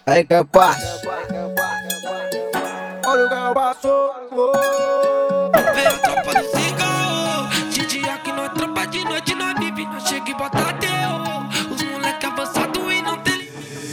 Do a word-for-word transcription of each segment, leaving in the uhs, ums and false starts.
Aí capaz. Olha o que eu passo. Veio a tropa do cigarro. De dia que nós trampa, de noite nós vive. Nós chega e bota terror. Os moleque avançado e não tem.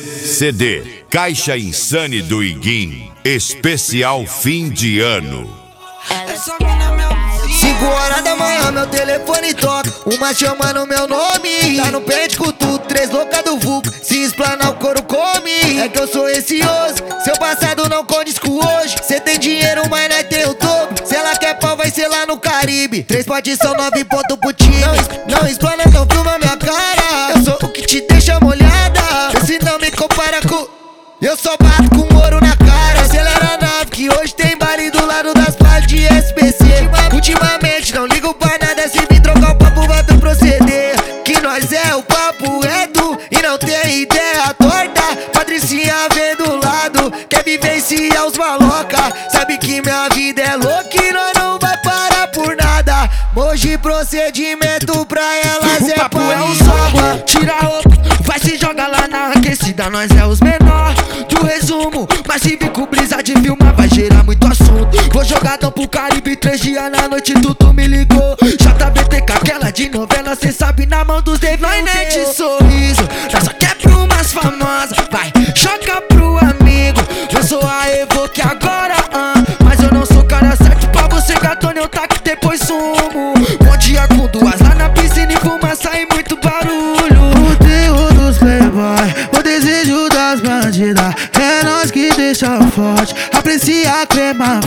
C D Caixa Insane do Iguim, especial fim de ano. Essa mina me alucina. Cinco horas da manhã meu telefone toca, uma chamando meu nome. Tá no pente com tudo, três loucas do vulco, se explanar o couro come. É que eu sou receoso, seu passado não condiz com hoje. Cê tem dinheiro, mas nós tem o dobro. Se ela quer pau, vai ser lá no Caribe. Três potes são nove pontos pro time. Não, não explana, não filma minha cara. Eu sou o que te deixa molhada. Se não me compara com... Eu só bato com ouro na cara. Acelera a nave que hoje tem baile do lado das praias de S P C. Ultimamente não ligo pra nada, se me trocar o papo vai pro proceder. Que nós é o papo reto e não tem ideia torta. Patricinha vem do lado, quer vivenciar os maloca. Sabe que minha vida é louca e nós não vai parar por nada. Hoje procedimento pra elas é papo pão é um e soco, água. tira a roupa, vai se jogar lá na aquecida. Nós é os menor do resumo, mas se vir com brisa de filmar vai gerar muito assunto. Vou jogadão pro Caribe, três dias na noite tu, tu me ligou. J B T com aquela de novela, cê sabe na mão dos dedos. Nós nem de sorriso, nós só quer pro umas famosas. Vai, choca pro amigo, eu sou a Evoque agora, ah. Mas eu não sou cara certo pra você, gatone, eu taco depois sumo. Bom dia com duas lá na piscina e fumaça e muito barulho. O terror dos playboy, o desejo das bandidas, é nós que deixa forte, aprecia a crema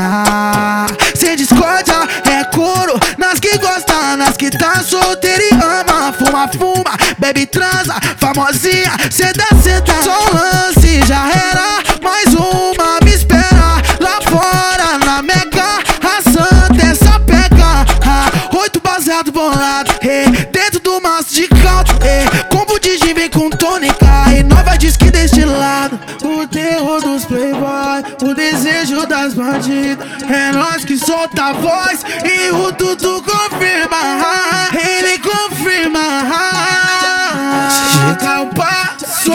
fina. Sem discórdia, é couro, nas que gostam, nas que tá solteira e ama. Fuma, fuma, bebe, transa, famosinha, ceda, ceda. Só um lance, já era, mais uma me espera. Lá fora, na Mega, a santa essa pega. ah, Oito baseado bolado, eh, dentro do maço de caldo, eh, combo de gin vem com tônica e nova disque deste lado. O terror dos playboy, o desejo das bandidas, é nós que solta a voz e o Dudu confirma. ah, Ele confirma. ah, Calpaço.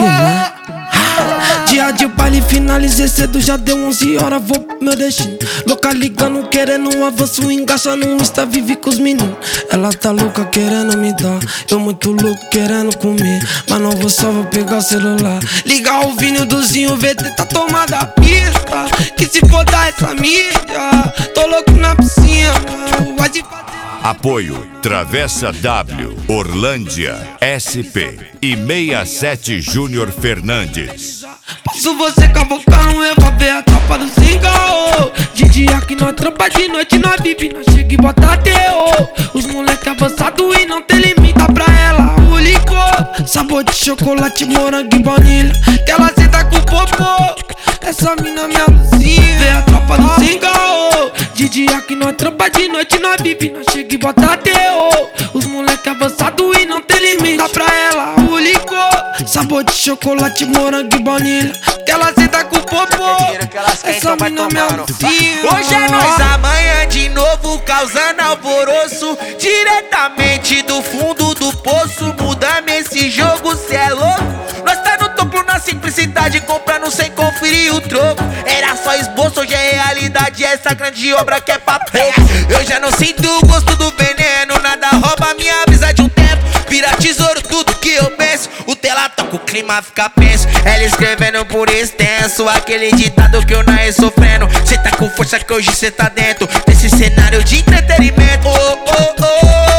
Dia de baile, finalizei cedo, já deu onze horas, vou pro meu destino. Louca ligando, querendo um avanço, engaxa no Insta, vive com os meninos. Ela tá louca querendo me dar, eu muito louco querendo comer. Mas não vou só, vou pegar o celular, ligar o vinil do Zinho, V T tá tomada a pista. Que se for dar essa mídia, tô louco na piscina, vai de fazer. Apoio Travessa W, Orlândia, S P e sessenta e sete Júnior Fernandes. Posso você cavocar um eu vou ver a tropa do cigarro. De dia que nós trampa, de noite nós vive. Nós chega e bota terror. Os moleque avançado e não tem limite pra ela. O licor, sabor de chocolate, morango e baunilha, que ela senta com popô. Essa mina me alucina. Vê a tropa do cigarro. De dia que nós trampa, de noite nós vive. Nós chega e bota terror. Os moleque avançado e não tem limite. Dá pra ela o licor, sabor de chocolate, morango e baunilha, que ela senta com popô. Essa mina me alucina. Hoje é nós, amanhã de novo, causando alvoroço, diretamente do fundo do poço. Mudamos esse jogo, cê é louco. Nós tá no topo na simplicidade, comprando sem conferir o troco. Era só esboço, hoje é realidade, essa grande obra que é papel. Eu já não sinto o gosto do veneno, nada rouba minha brisa de um tempo. Vira tesouro tudo que eu penso, o tela toca, o clima fica penso. Ela escrevendo por extenso, aquele ditado que eu nasci sofrendo. Cê tá com força que hoje cê tá dentro desse cenário de entretenimento. Oh, oh, oh,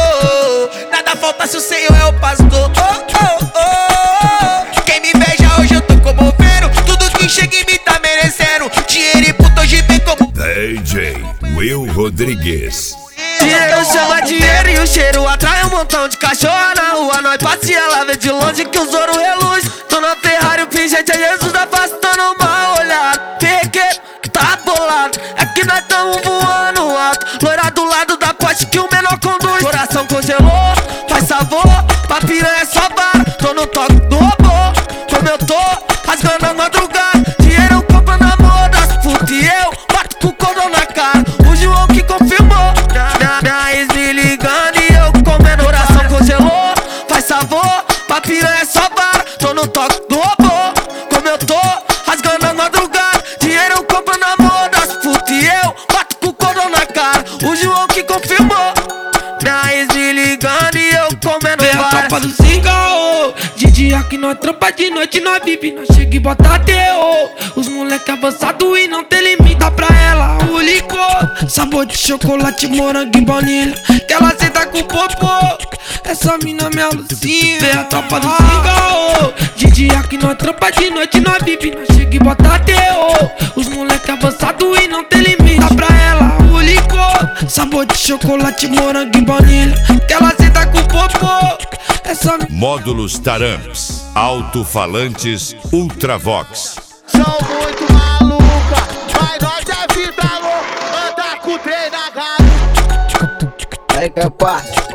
oh. Nada falta se o Senhor é o pastor. Oh, oh, oh. Quem me beija hoje eu tô comovendo, tudo que chega em mim tá merecendo. Dinheiro e puto hoje vem como D J Will Rodrigues. Dinheiro chama dinheiro e o cheiro atrai um montão de cachorro na rua. Nós passeia lá, vê de longe que os ouro reluz. Tô na Ferrari, o pingente é Jesus afastando uma olhada. Peguei, tá bolado, é que nós tamo voando alto. Loira do lado da poste que o menor conduz. Coração congelou, faz sabor, pra piranha é só vara. Tô no toque do robô, como eu tô, rasgando a madrugada. Dinheiro comprando amor das putas e eu bato com o cordão na cara. O João que confirmou. Nós me ligando e eu comendo. Coração congelou, faz sabor, pra piranha é só vara. Tô no toque do robô, como eu tô, confirmou. Minha ex me ligando e eu comendo várias. Vem a tropa do Singaô. De dia que nós trampa, de noite nós vive. Nós chega e bota terror. Os moleque avançado e não tem limite pra ela. O licor, sabor de chocolate, morango e baunilha. Que ela senta com popô. Essa mina me alucina. Vem a tropa do Singaô. De dia que nós trampa, de noite nós vive. Nós chega e bota terror. Os moleque avançado e não tem limite pra ela. O licor, sabor de chocolate, morango e baunilha. Que ela senta com popô. Essa... Módulos Taramps, alto-falantes Ultravox. São muito maluca, mas nós é vida louca. Anda com o trem na gata. É capaz.